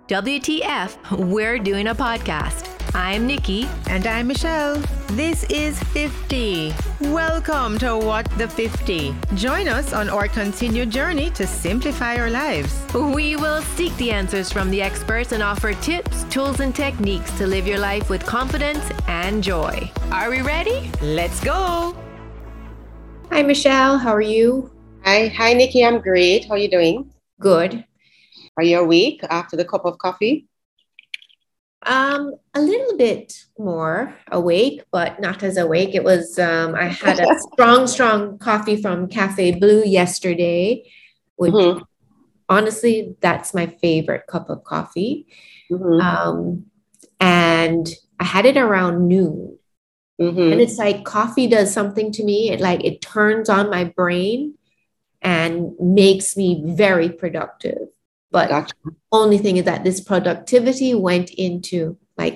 WTF, we're doing a podcast. I'm Nikki. And I'm Michelle. This is 50. Welcome to What the 50. Join us on our continued journey to simplify our lives. We will seek the answers from the experts and offer tips, tools, and techniques to live your life with confidence and joy. Are we ready? Let's go. Hi, Michelle. How are you? Hi, Nikki. I'm great. How are you doing? Good. Are you awake after the cup of coffee? A little bit more awake, but not as awake. It was, I had a strong coffee from Cafe Blue yesterday, which honestly, that's my favorite cup of coffee. And I had it around noon. And it's like coffee does something to me. It turns on my brain and makes me very productive. But Gotcha. Only thing is that this productivity went into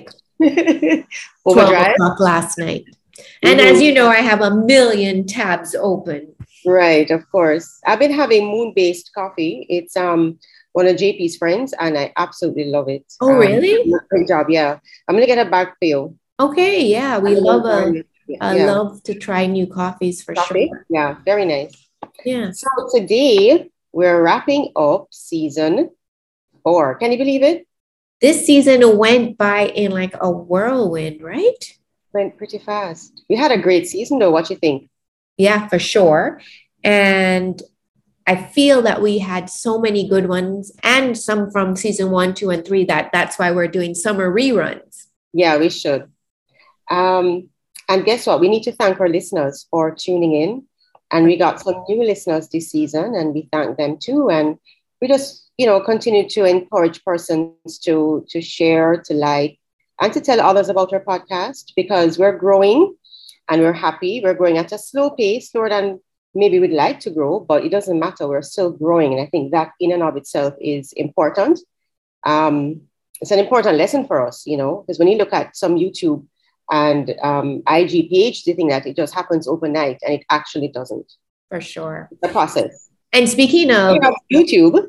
12 Overdrive? o'clock last night. And as you know, I have a million tabs open. Right, of course. I've been having moon-based coffee. It's one of JP's friends, and I absolutely love it. Oh, really? Great job, yeah. I'm going to get a bag for you. Okay, yeah. I love to try new coffees for Coffee? sure. Yeah, very nice. Yeah. So today, we're wrapping up season 4. Can you believe it? This season went by in like a whirlwind, right? Went pretty fast. We had a great season, though. What you think? Yeah, for sure. And I feel that we had so many good ones and some from season 1, 2, and 3 that's why we're doing summer reruns. Yeah, we should. And guess what? We need to thank our listeners for tuning in. And we got some new listeners this season, and we thank them too. And we just, continue to encourage persons to share, to like, and to tell others about our podcast, because we're growing and we're happy. We're growing at a slow pace, slower than maybe we'd like to grow, but it doesn't matter. We're still growing. And I think that in and of itself is important. It's an important lesson for us, because when you look at some YouTube and IG page, they think that it just happens overnight, and it actually doesn't. For sure. It's a process. And speaking of YouTube.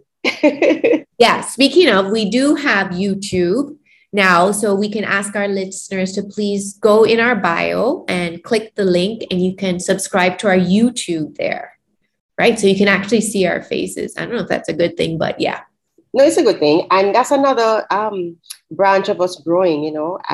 Speaking of, we do have YouTube now, so we can ask our listeners to please go in our bio and click the link, and you can subscribe to our YouTube there, right? So you can actually see our faces. I don't know if that's a good thing, but yeah. No, it's a good thing. And that's another branch of us growing,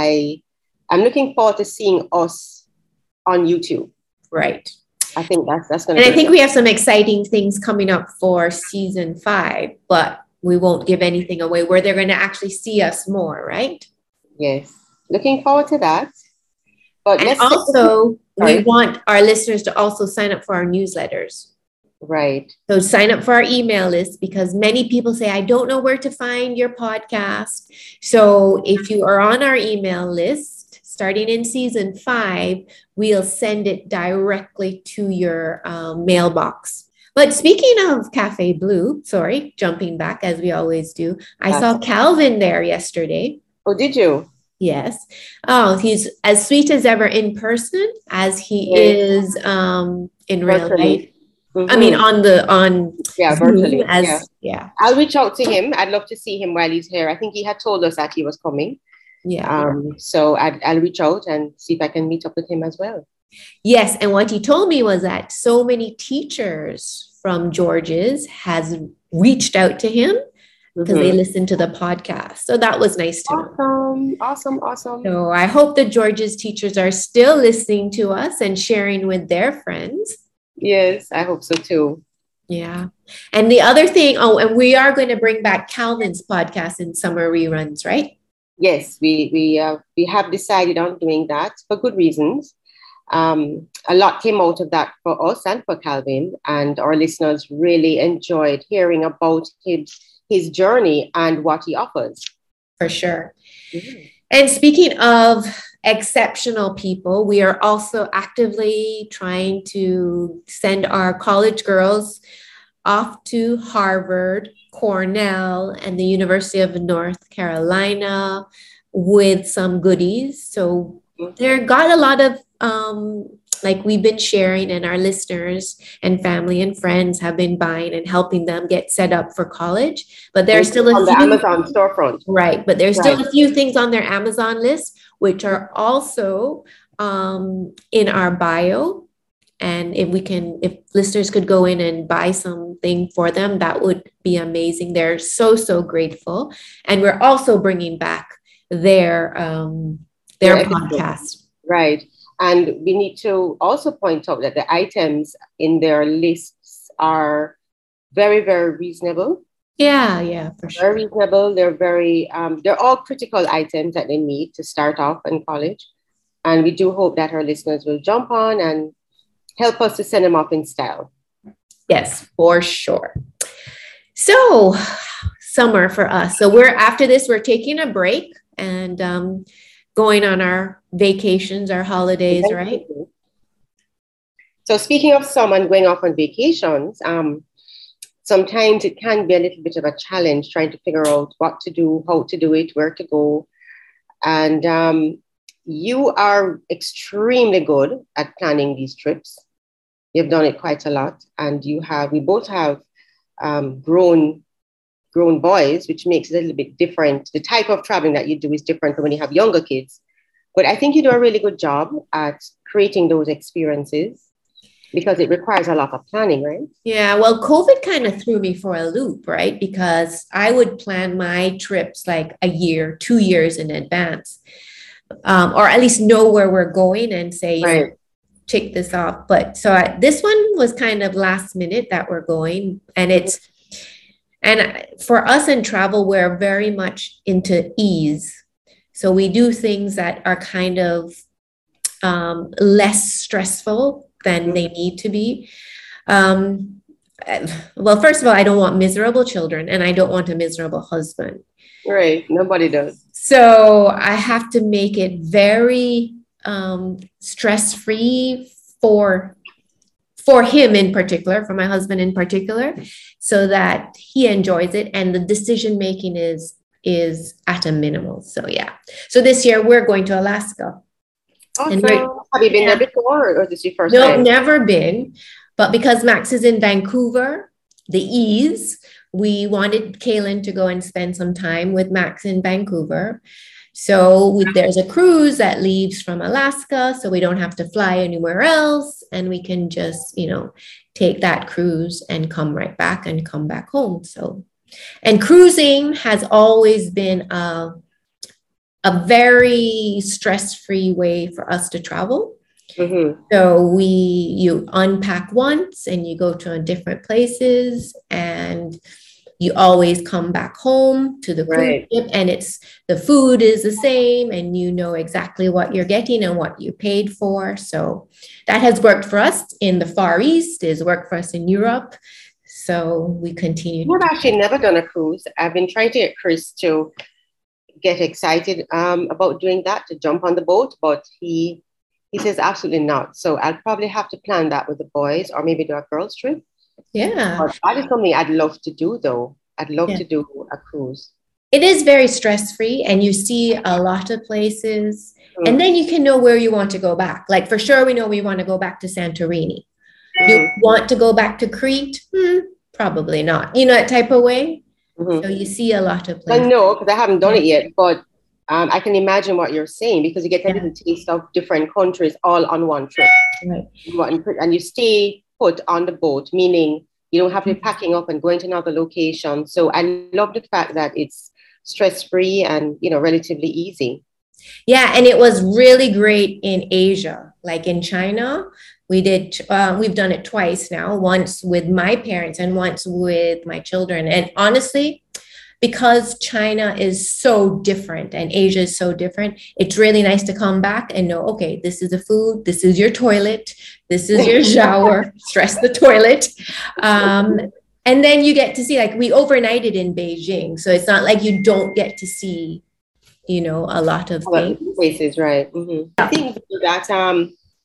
I'm looking forward to seeing us on YouTube. Right. I think that's going to be. And I think we have some exciting things coming up for season 5, but we won't give anything away where they're going to actually see us more, right? Yes. Looking forward to that. But and also, we want our listeners to also sign up for our newsletters. Right. So sign up for our email list, because many people say, I don't know where to find your podcast. So if you are on our email list, starting in season 5, we'll send it directly to your mailbox. But speaking of Cafe Blue, jumping back as we always do, I saw Calvin there yesterday. Oh, did you? Yes. Oh, he's as sweet as ever in person as he is in real life. I mean, virtually. Yeah. I'll reach out to him. I'd love to see him while he's here. I think he had told us that he was coming. Yeah. So I'll reach out and see if I can meet up with him as well. Yes. And what he told me was that so many teachers from George's has reached out to him because they listened to the podcast. So that was nice to know. Awesome. So I hope the George's teachers are still listening to us and sharing with their friends. Yes, I hope so too. Yeah. And the other thing, and we are going to bring back Calvin's podcast in summer reruns, right? Yes, we have decided on doing that for good reasons. A lot came out of that for us and for Calvin, and our listeners really enjoyed hearing about his journey and what he offers. For sure. And speaking of exceptional people, we are also actively trying to send our college girls off to Harvard, Cornell, and the University of North Carolina with some goodies. So they got a lot of like we've been sharing, and our listeners and family and friends have been buying and helping them get set up for college. But there's still a on few, the Amazon storefront. right? But there's Right. still a few things on their Amazon list, which are also in our bio. And if listeners could go in and buy something for them, that would be amazing. They're so, so grateful. And we're also bringing back their podcast. Right. And we need to also point out that the items in their lists are very, very reasonable. Yeah, for sure. Very reasonable. They're all critical items that they need to start off in college. And we do hope that our listeners will jump on and help us to send them off in style. Yes, for sure. So summer for us. So after this, we're taking a break and going on our vacations, our holidays, right? So speaking of summer and going off on vacations, sometimes it can be a little bit of a challenge trying to figure out what to do, how to do it, where to go. And you are extremely good at planning these trips. You've done it quite a lot, and we both have grown boys, which makes it a little bit different. The type of traveling that you do is different from when you have younger kids. But I think you do a really good job at creating those experiences because it requires a lot of planning, right? Yeah, well, COVID kind of threw me for a loop, right? Because I would plan my trips like a year, 2 years in advance. Or at least know where we're going and say, Right. Check this off. But this one was kind of last minute that we're going. And for us in travel, we're very much into ease. So we do things that are kind of less stressful than they need to be. Well, first of all, I don't want miserable children and I don't want a miserable husband. Right. Nobody does. So I have to make it very stress-free for him in particular, for my husband in particular, so that he enjoys it and the decision making is at a minimal. So yeah. So this year we're going to Alaska. Awesome. Have you been there before, or is this your first time? No, never been. But because Max is in Vancouver, the ease, we wanted Kaylin to go and spend some time with Max in Vancouver. So there's a cruise that leaves from Alaska, so we don't have to fly anywhere else. And we can just, take that cruise and come right back and come back home. So, and cruising has always been a very stress-free way for us to travel. Mm-hmm. So you unpack once and you go to different places and you always come back home to the cruise ship, and the food is the same and you know exactly what you're getting and what you paid for. So that has worked for us in the Far East, has worked for us in Europe. So we continue. I've actually never done a cruise. I've been trying to get Chris to get excited about doing that, to jump on the boat, but he says absolutely not. So I'll probably have to plan that with the boys or maybe do a girls trip. Yeah. But that is something I'd love to do though. I'd love to do a cruise. It is very stress-free and you see a lot of places and then you can know where you want to go back. Like for sure, we know we want to go back to Santorini. You want to go back to Crete? Probably not. That type of way. So you see a lot of places. I know because I haven't done it yet, but I can imagine what you're saying because you get a little taste of different countries all on one trip. Right. And you stay put on the boat, meaning you don't have to be packing up and going to another location. So I love the fact that it's stress-free and, relatively easy. Yeah. And it was really great in Asia, like in China. We've done it twice now, once with my parents and once with my children. And honestly, because China is so different and Asia is so different, it's really nice to come back and know, okay, this is the food, this is your toilet, this is your shower, stress the toilet. And then you get to see, like we overnighted in Beijing. So it's not like you don't get to see, a lot of things. Places, right. Mm-hmm. I think that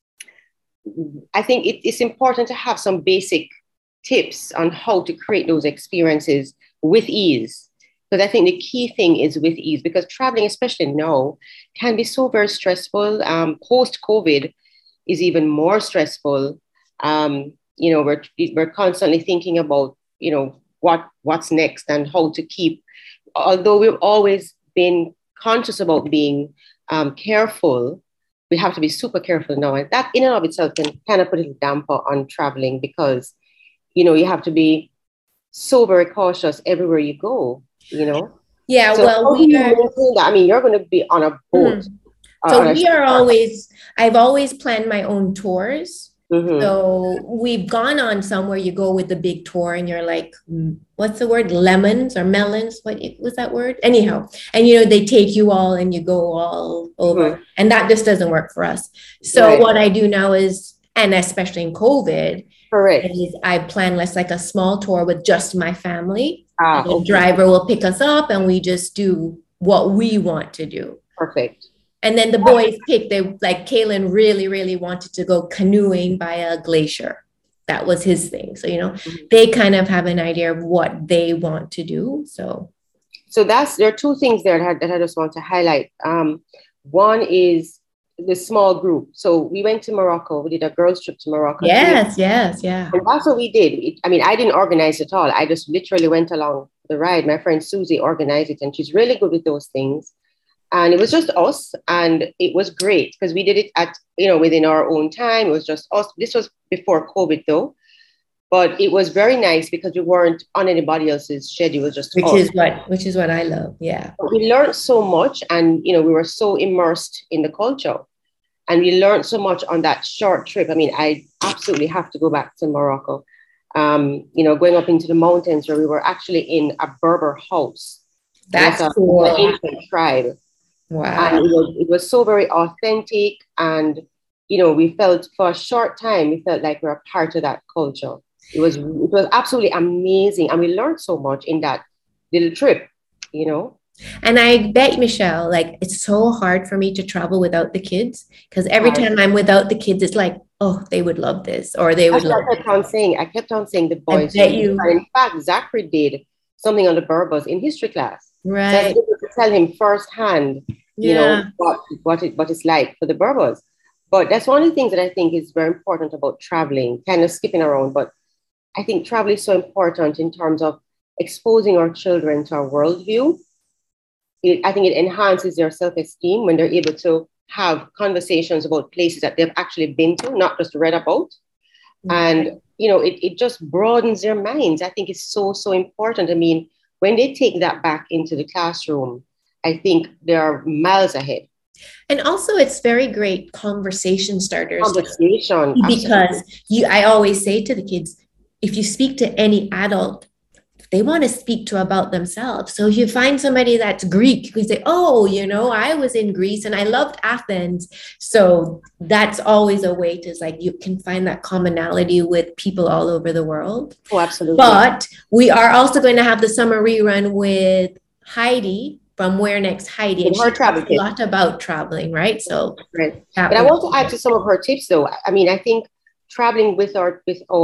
I think it's important to have some basic tips on how to create those experiences with ease. Because I think the key thing is with ease, because traveling, especially now, can be so very stressful. Post-COVID, is even more stressful. We're constantly thinking about, what's next and how to keep, although we've always been conscious about being careful, we have to be super careful now. And that in and of itself can kind of put a damper on traveling because, you have to be so very cautious everywhere you go, Yeah, so well, you're going to be on a boat. I've always planned my own tours. Mm-hmm. So we've gone on some where you go with the big tour and you're like, what's the word? Lemons or melons? What was that word? Anyhow. And, they take you all and you go all over. Mm-hmm. And that just doesn't work for us. So what I do now is, and especially in COVID, correct, is I plan less like a small tour with just my family. The okay. driver will pick us up and we just do what we want to do. Perfect. And then the boys picked, Kaylin really, really wanted to go canoeing by a glacier. That was his thing. So, they kind of have an idea of what they want to do. So there are two things there that I just want to highlight. One is the small group. So we went to Morocco. We did a girls' trip to Morocco. Yes. Yeah. And that's what we did. I didn't organize it all. I just literally went along the ride. My friend Susie organized it, and she's really good with those things. And it was just us, and it was great because we did it at, within our own time. It was just us. This was before COVID though, but it was very nice because we weren't on anybody else's schedule. It was just which is what I love. Yeah. But we learned so much, and, we were so immersed in the culture, and we learned so much on that short trip. I absolutely have to go back to Morocco. Going up into the mountains where we were actually in a Berber house. That's cool. An ancient tribe. Wow. And it was so very authentic. And, we felt for a short time, we felt like we were part of that culture. It was absolutely amazing. And we learned so much in that little trip, And I bet, Michelle, it's so hard for me to travel without the kids because every time I'm without the kids, it's like, oh, they would love this or they would love it. I kept on saying the boys. In fact, Zachary did something on the Berbers in history class. Right. So I was able to tell him firsthand, what it's like for the Berbers. But that's one of the things that I think is very important about traveling, kind of skipping around. But I think travel is so important in terms of exposing our children to our worldview. I think it enhances their self-esteem when they're able to have conversations about places that they've actually been to, not just read about. Mm-hmm. And, it just broadens their minds. I think it's so, so important. When they take that back into the classroom, I think they are miles ahead. And also it's very great conversation starters. Because I always say to the kids, if you speak to any adult, they want to speak to about themselves. So if you find somebody that's Greek, you can say, oh, I was in Greece and I loved Athens. So that's always a way to you can find that commonality with people all over the world. Oh, absolutely. But we are also going to have the summer rerun with Heidi from Where Next Heidi. And her travel a lot about traveling, right? So, right. But I want to add to some of her tips though. I think traveling with our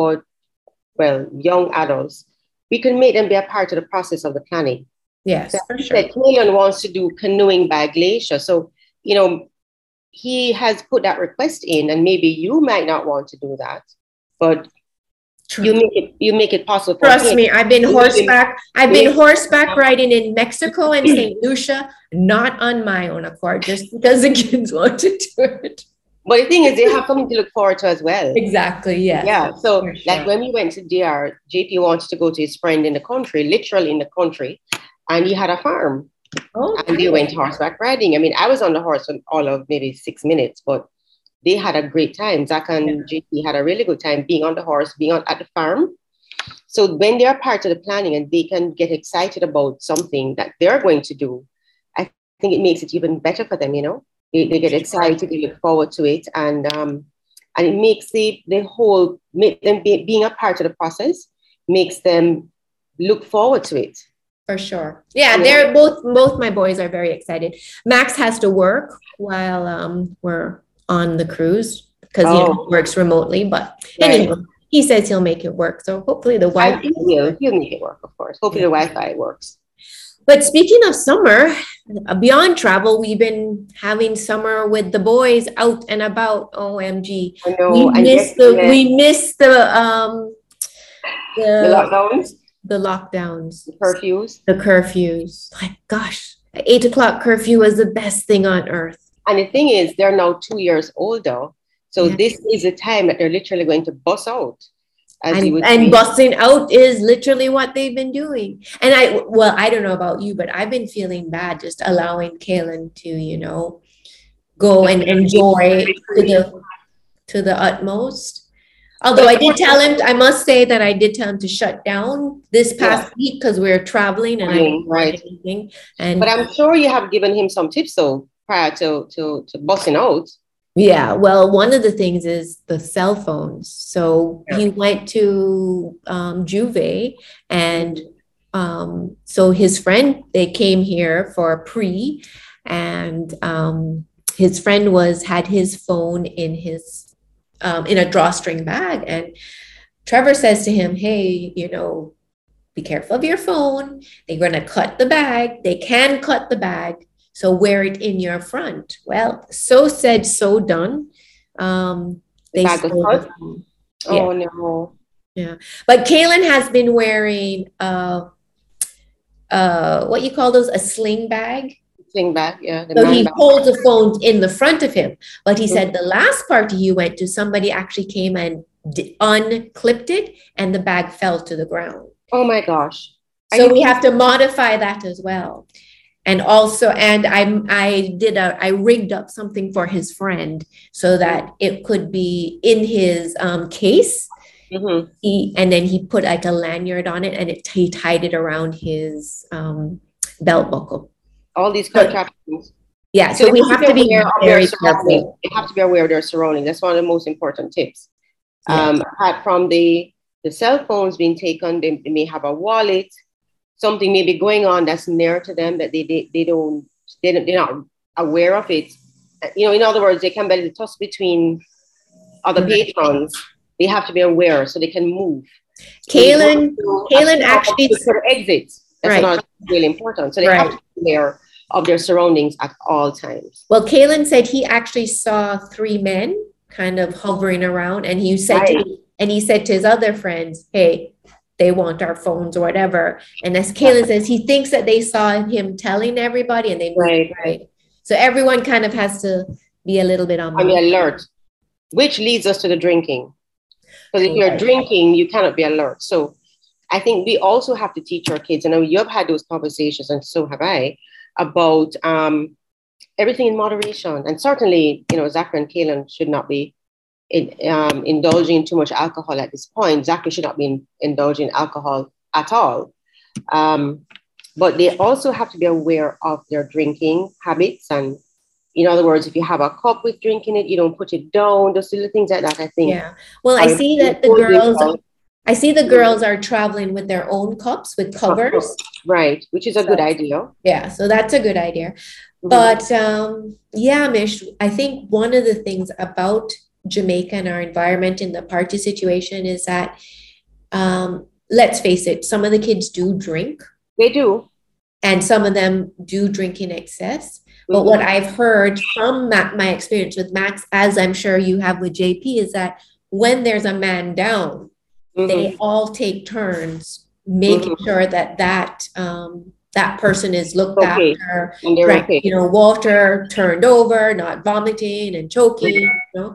young adults, we can make them be a part of the process of the planning. Yes, so for sure. Kaylin wants to do canoeing by glacier. So, he has put that request in, and maybe you might not want to do that, but true. You make it possible. Trust me, I've been horseback riding in Mexico and St. Lucia, not on my own accord, just because the kids want to do it. But the thing is, they have something to look forward to as well. Exactly, yeah. Yeah, so when we went to DR, JP wanted to go to his friend in the country, literally in the country, and he had a farm. Oh, and they went horseback riding. I was on the horse for all of maybe 6 minutes, but they had a great time. Zach and JP had a really good time being on the horse, at the farm. So when they're part of the planning and they can get excited about something that they're going to do, I think it makes it even better for them, They get excited, they look forward to it, and it makes being a part of the process makes them look forward to it. For sure. Yeah, they're both my boys are very excited. Max has to work while we're on the cruise because he works remotely, but anyway, he says he'll make it work. So hopefully the Wi-Fi he'll make it work, of course. Hopefully the Wi-Fi works. But speaking of summer, beyond travel, we've been having summer with the boys out and about. OMG. I know. We missed The lockdowns, the lockdowns, the curfews. the curfews. Like, gosh, 8 o'clock curfew was the best thing on earth. And the thing is, they're now 2 years older. So Yeah. this is a time that they're literally going to bust out. As you would And say. busting out is literally what they've been doing. And I don't know about you, but I've been feeling bad just allowing Kaylin to, go and enjoy to the utmost. Although I must say that I did tell him to shut down this past week because we were traveling and I didn't want anything. But I'm sure you have given him some tips though prior to busting out. Yeah, well, one of the things is the cell phones. So he went to Juve, and so his friend, they came here for a pre, and his friend had his phone in a drawstring bag, and Trevor says to him, "Hey, be careful of your phone. They're going to cut the bag. They can cut the bag. So wear it in your front." Well, so said, so done. They Bag was cut? Oh, Yeah. no. Yeah. But Kaylin has been wearing what you call those, a sling bag. Sling bag, yeah. So he holds the phones in the front of him. But he said the last party he went to, somebody actually came and unclipped it, and the bag fell to the ground. Oh my gosh. So we have to modify that as well. And also, I rigged up something for his friend so that it could be in his case. Mm-hmm. And then he put like a lanyard on it, and he tied it around his belt buckle. All these contraptions. Yeah, so we have to be very careful. You have to be aware of their surroundings. That's one of the most important tips. Yes. Apart from the cell phones being taken, they may have a wallet. Something may be going on that's near to them that they're not aware of it. In other words, they can be tossed between other patrons. They have to be aware so they can move. Kaylin actually exit. That's not really important. So they have to be aware of their surroundings at all times. Well, Kaylin said he actually saw 3 men kind of hovering around, and he said to his other friends, "Hey, they want our phones or whatever." And as Kaylin says, he thinks that they saw him telling everybody, and they right. So everyone kind of has to be a little bit on the alert, which leads us to the drinking. Because if you're drinking, you cannot be alert. So I think we also have to teach our kids, and you have had those conversations, and so have I, about everything in moderation. And certainly, Zachary and Kaylin should not be indulging in too much alcohol at this point. Zachary should not be indulging in alcohol at all. But they also have to be aware of their drinking habits. And in other words, if you have a cup with drink in it, you don't put it down. Those little things like that, I think. Yeah. Well, I see that the girls are traveling with their own cups with covers. Right, which is a good idea. Yeah, so that's a good idea. Mm-hmm. But Mish, I think one of the things about Jamaica and our environment in the party situation is that, let's face it, some of the kids do drink. They do. And some of them do drink in excess. Mm-hmm. But what I've heard from my experience with Max, as I'm sure you have with JP, is that when there's a man down, they all take turns making sure that person is looked after, water turned over, not vomiting and choking.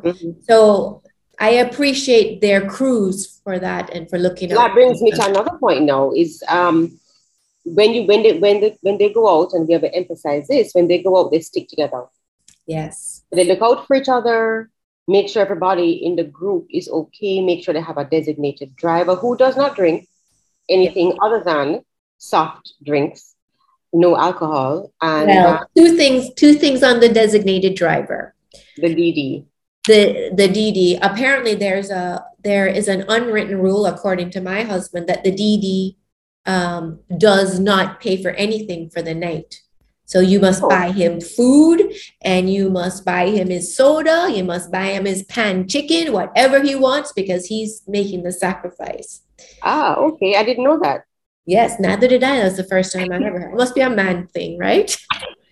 So I appreciate their crews for that and for looking. That brings me to another point now is when they go out, and we have to emphasize this, when they go out, they stick together. Yes. They look out for each other, make sure everybody in the group is okay, make sure they have a designated driver who does not drink anything other than soft drinks, no alcohol. And two things on the designated driver. The DD. The DD. Apparently there is an unwritten rule, according to my husband, that the DD does not pay for anything for the night. So you must buy him food, and you must buy him his soda, you must buy him his pan chicken, whatever he wants, because he's making the sacrifice. Ah, okay. I didn't know that. Yes, neither did I. That's the first time I've ever heard. It must be a man thing, right?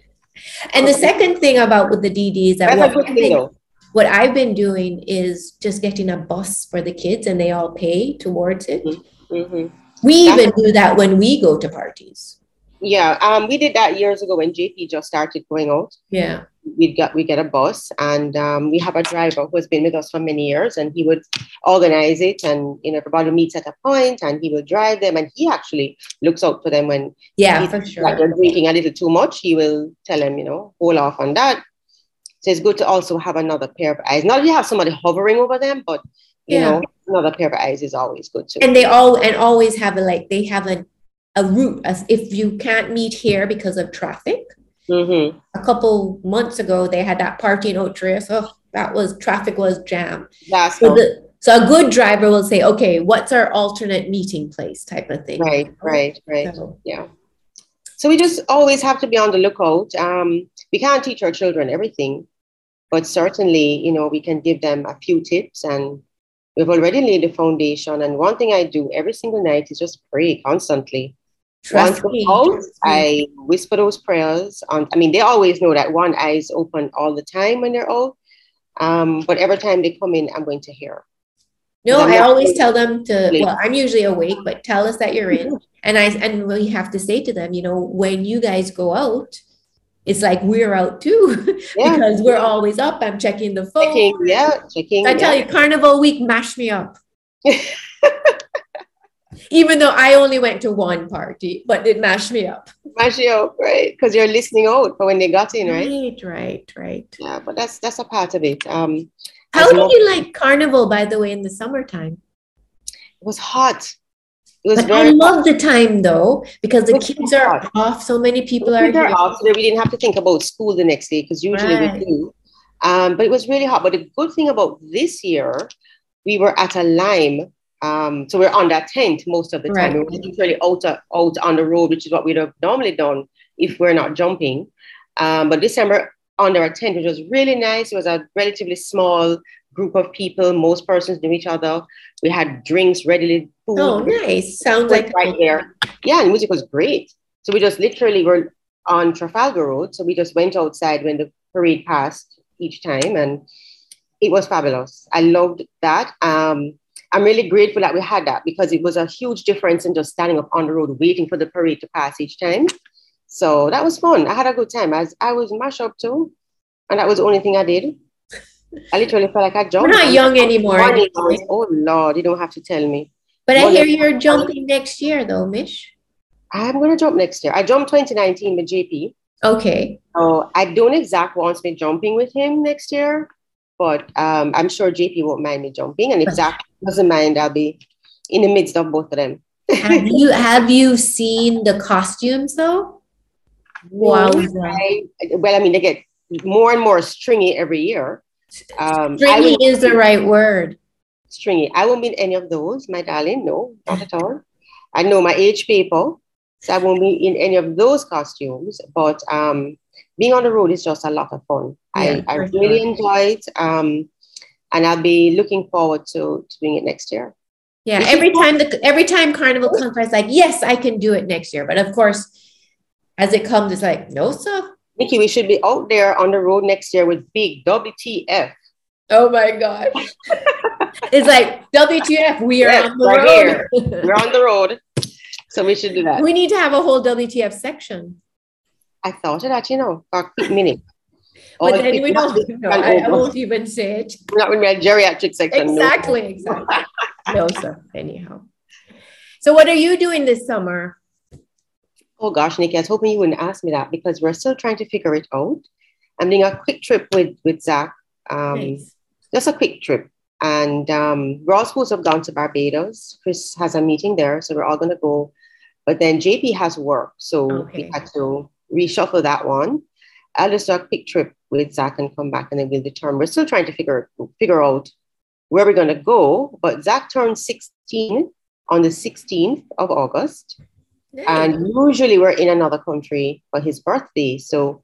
And the second thing about with the DD is that That's a good thing, though. what I've been doing is just getting a bus for the kids and they all pay towards it. Mm-hmm. We even do that when we go to parties. Yeah, we did that years ago when JP just started going out. Yeah. We get a bus, and we have a driver who has been with us for many years, and he would organize it, and everybody meets at a point, and he will drive them, and he actually looks out for them when for sure. like they're drinking a little too much. He will tell them, hold off on that. So it's good to also have another pair of eyes. Not that you have somebody hovering over them, but another pair of eyes is always good too. And they always have they have a route, as if you can't meet here because of traffic. Mm-hmm. A couple months ago, they had that party in Oaktree. So traffic was jammed. So a good driver will say, okay, what's our alternate meeting place type of thing. Right. So, yeah. So we just always have to be on the lookout. We can't teach our children everything, but certainly, we can give them a few tips, and we've already laid the foundation. And one thing I do every single night is just pray constantly. Once they're out, I whisper those prayers. They always know that one eye is open all the time when they're out. But every time they come in, I'm going to hear. No, I always tell them I'm usually awake, but tell us that you're in. And we have to say to them, when you guys go out, it's like we're out too, because we're always up. I'm checking the phone. Checking. I tell you, Carnival week mashed me up. Even though I only went to one party, but it mashed me up. Mash you up, right? Because you're listening out for when they got in, right? Right. Yeah, but that's a part of it. How did you like Carnival, by the way, in the summertime? It was hot. I love the time though, because the kids are off. So many people are off, so we didn't have to think about school the next day, because usually we do. But it was really hot. But the good thing about this year, we were at a Lime. So we're on that tent most of the time. We're literally out on the road, which is what we'd have normally done if we're not jumping. But this time we're under a tent, which was really nice. It was a relatively small group of people. Most persons knew each other. We had drinks readily. Food. Oh, nice. Sounds like right there. Yeah, and the music was great. So we just literally were on Trafalgar Road. So we just went outside when the parade passed each time, and it was fabulous. I loved that. I'm really grateful that we had that, because it was a huge difference in just standing up on the road waiting for the parade to pass each time. So that was fun. I had a good time. I was mashed up too, and that was the only thing I did. I literally felt like I jumped. We're not young anymore. Oh Lord, you don't have to tell me. But I hear you're jumping next year though, Mish. I'm going to jump next year. I jumped 2019 with JP. Okay. So I don't exactly want me jumping with him next year. But I'm sure JP won't mind me jumping. And if Zach doesn't mind, I'll be in the midst of both of them. Have you seen the costumes though? Wow. They get more and more stringy every year. Stringy is the right word. Stringy. I won't be in any of those, my darling. No, not at all. I know my age paper, so I won't be in any of those costumes. But being on the road is just a lot of fun. I really enjoy it. And I'll be looking forward to doing it next year. Yeah, every time Carnival comes, it's like, yes, I can do it next year. But of course, as it comes, it's like, no, sir. Nikki, we should be out there on the road next year with big WTF. Oh my gosh. It's like, WTF, we are on the road. Here. We're on the road. So we should do that. We need to have a whole WTF section. I thought of that, for a quick minute. But then we don't. I won't even say it. Not with my geriatric section. Exactly. No, sir. Anyhow. So what are you doing this summer? Oh gosh, Nikki, I was hoping you wouldn't ask me that, because we're still trying to figure it out. I'm doing a quick trip with Zach. Nice. Just a quick trip. And we're all supposed to have gone to Barbados. Chris has a meeting there, so we're all going to go. But then JP has work, so we had to reshuffle that one. I'll just do a quick trip with Zach and come back, and then we'll determine. We're still trying to figure out where we're going to go. But Zach turned 16 on the 16th of August. Nice. And usually we're in another country for his birthday. So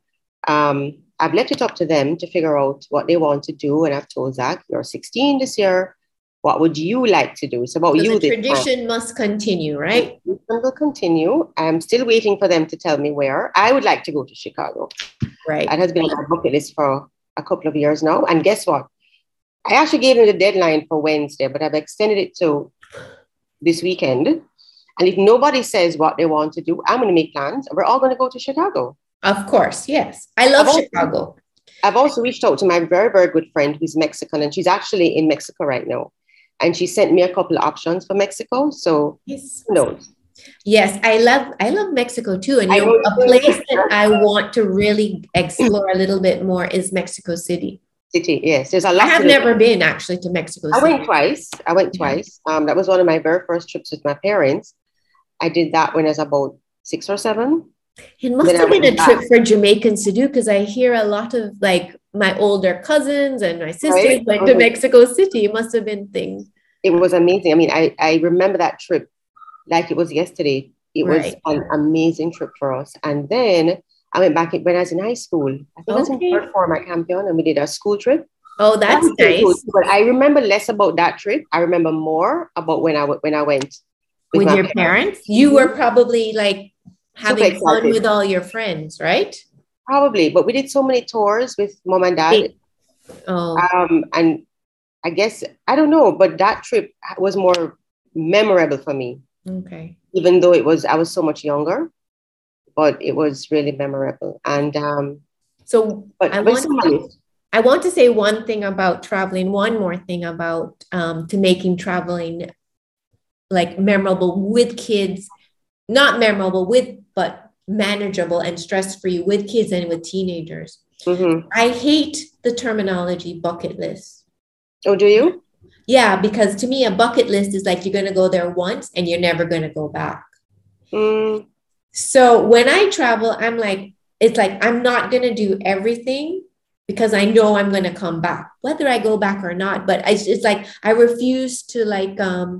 I've left it up to them to figure out what they want to do. And I've told Zach, you're 16 this year. What would you like to do? It's about So you. the tradition must continue, right? It will continue. I'm still waiting for them to tell me where. I would like to go to Chicago. Right. That has been on my bucket list for a couple of years now. And guess what? I actually gave them the deadline for Wednesday, but I've extended it to this weekend. And if nobody says what they want to do, I'm going to make plans. We're all going to go to Chicago. Of course, yes. I love Chicago. I've also reached out to my very, very good friend who's Mexican, and she's actually in Mexico right now. And she sent me a couple of options for Mexico. So yes. Who knows? Yes, I love Mexico too. And you know, a place that I want to really explore a little bit more is Mexico City. Yes, there's a lot. I have never been actually to Mexico City. I went twice. That was one of my very first trips with my parents. I did that when I was about 6 or 7. It must have been a trip for Jamaicans to do, because I hear a lot of like my older cousins and my sisters went to Mexico City. It must have been things. It was amazing. I mean, I remember that trip like it was yesterday. It was an amazing trip for us. And then I went back when I was in high school. I think I was in third form at Campion, and we did a school trip. Oh, that's nice. Cool. But I remember less about that trip. I remember more about when I went with your parents. You were probably like having fun with all your friends, right? Probably, but we did so many tours with mom and dad. And I guess, I don't know, but that trip was more memorable for me. Okay. Even though I was so much younger, but it was really memorable. And I want to say one thing about traveling, one more thing about to making traveling like memorable with kids, not memorable with, but manageable and stress-free with kids and with teenagers. Mm-hmm. I hate the terminology bucket list. Oh, do you? Yeah, because to me, a bucket list is like you're going to go there once and you're never going to go back. Mm. So when I travel, I'm like, it's like, I'm not going to do everything because I know I'm going to come back, whether I go back or not. But it's like, I refuse to like,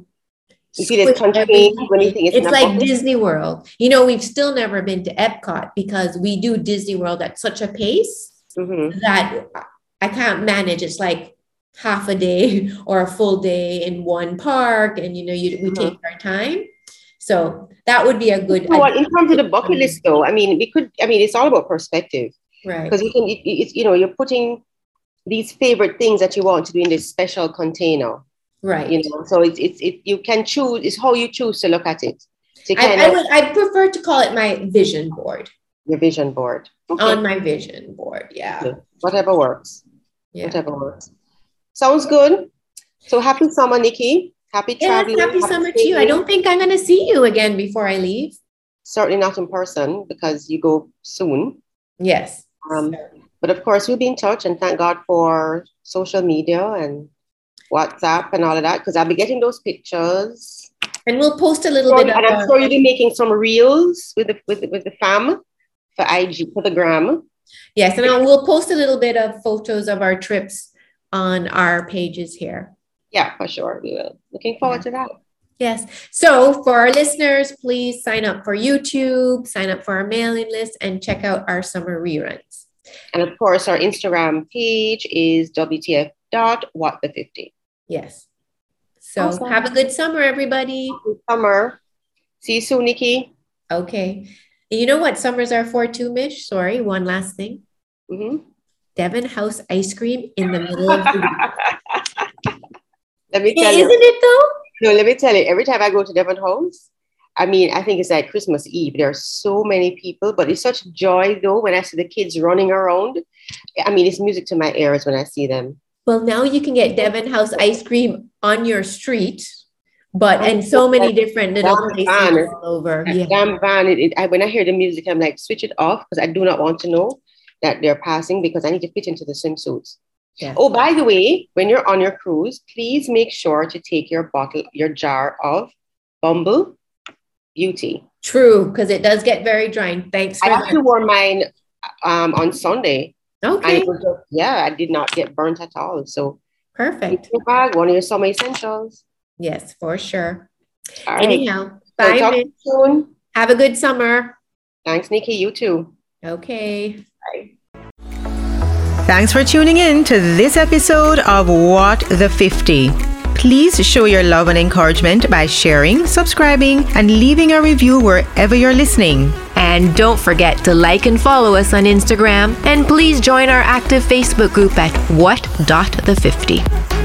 you see this country when you think it's like Disney World. You know, we've still never been to Epcot because we do Disney World at such a pace that I can't manage. It's like half a day or a full day in one park, and you know, we take our time. So that would be a good. Well, in terms of the bucket list, though, I mean, it's all about perspective, right? Because you're putting these favorite things that you want to do in this special container. Right. You know, so it's you can choose. It's how you choose to look at it. So I prefer to call it my vision board. Your vision board. Okay. On my vision board, yeah. Whatever works. Yeah. Whatever works. Sounds good. So happy summer, Nikki. Happy traveling. Happy summer to you. I don't think I'm going to see you again before I leave. Certainly not in person because you go soon. Yes. But of course, we'll be in touch, and thank God for social media and WhatsApp and all of that, because I'll be getting those pictures. And we'll post a little bit. And I'm sure you'll be making some reels with the fam for IG, for the gram. Yes, and we'll post a little bit of photos of our trips on our pages here. Yeah, for sure. We will. Looking forward to that. Yes. So for our listeners, please sign up for YouTube, sign up for our mailing list, and check out our summer reruns. And of course, our Instagram page is WTF.WhatThe50. Yes. So awesome. Have a good summer, everybody. Good summer. See you soon, Nikki. Okay. And you know what summers are for too, Mish? Sorry, one last thing. Mm-hmm. Devon House ice cream in the middle of the week. Let me tell you. Isn't it though? No, let me tell you. Every time I go to Devon House, I mean, I think it's like Christmas Eve. There are so many people, but it's such joy though when I see the kids running around. I mean, it's music to my ears when I see them. Well, now you can get Devon House ice cream on your street, but in so many different little places all over. Yeah. Damn van. When I hear the music, I'm like, switch it off because I do not want to know that they're passing because I need to fit into the swimsuits. Yeah. Oh, by the way, when you're on your cruise, please make sure to take your jar of Bumble Beauty. True, because it does get very dry. Thanks for I actually wore mine on Sunday. Okay. I did not get burnt at all. So perfect. Your bag, one of your summer essentials. Yes, for sure. All right. Anyhow, bye. Talk to you soon. Have a good summer. Thanks, Nikki. You too. Okay. Bye. Thanks for tuning in to this episode of What the 50. Please show your love and encouragement by sharing, subscribing, and leaving a review wherever you're listening. And don't forget to like and follow us on Instagram. And please join our active Facebook group at what.the50.